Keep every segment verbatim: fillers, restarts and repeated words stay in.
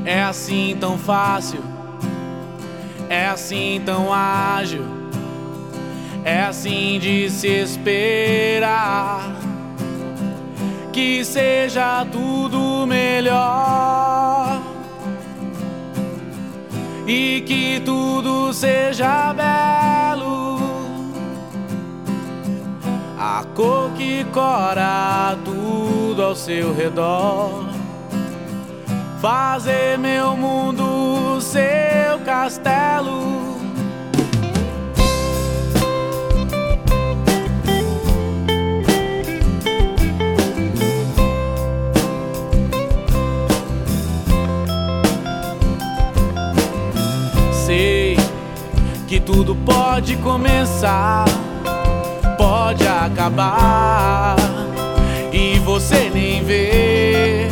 É assim tão fácil, é assim tão ágil, é assim de se esperar que seja tudo melhor e que tudo seja belo. A cor que cora tudo ao seu redor, fazer meu mundo seu castelo. Sei que tudo pode começar, pode acabar e você nem vê.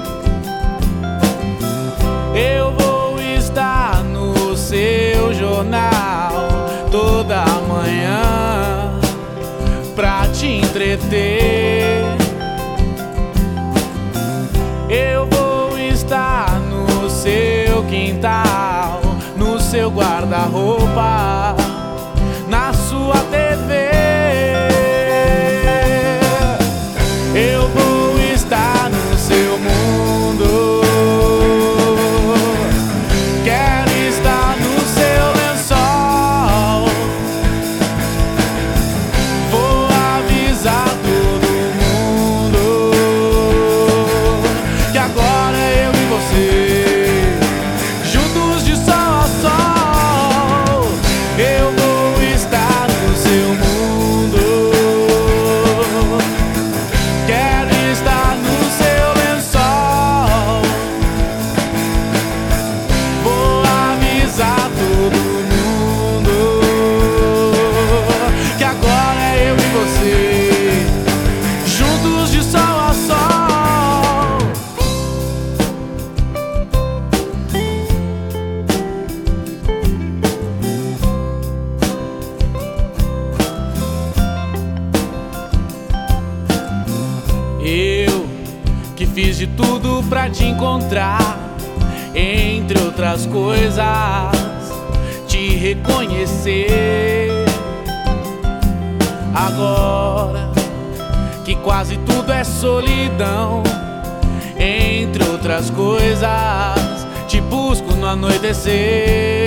Eu vou estar no seu jornal toda manhã pra te entreter. Eu vou estar no seu quintal, no seu guarda-roupa, na sua T V. Eu vou estar no seu mundo, quero estar no seu lençol. Vou avisar todo mundo que agora eu e você, juntos de sol a sol. Eu vou estar no seu mundo, quero estar no seu lençol. Vou avisar todo mundo que agora é eu e você, juntos de sol a sol. Eu que fiz de tudo pra te encontrar, entre outras coisas, te reconhecer. Agora que quase tudo é solidão, entre outras coisas, te busco no anoitecer.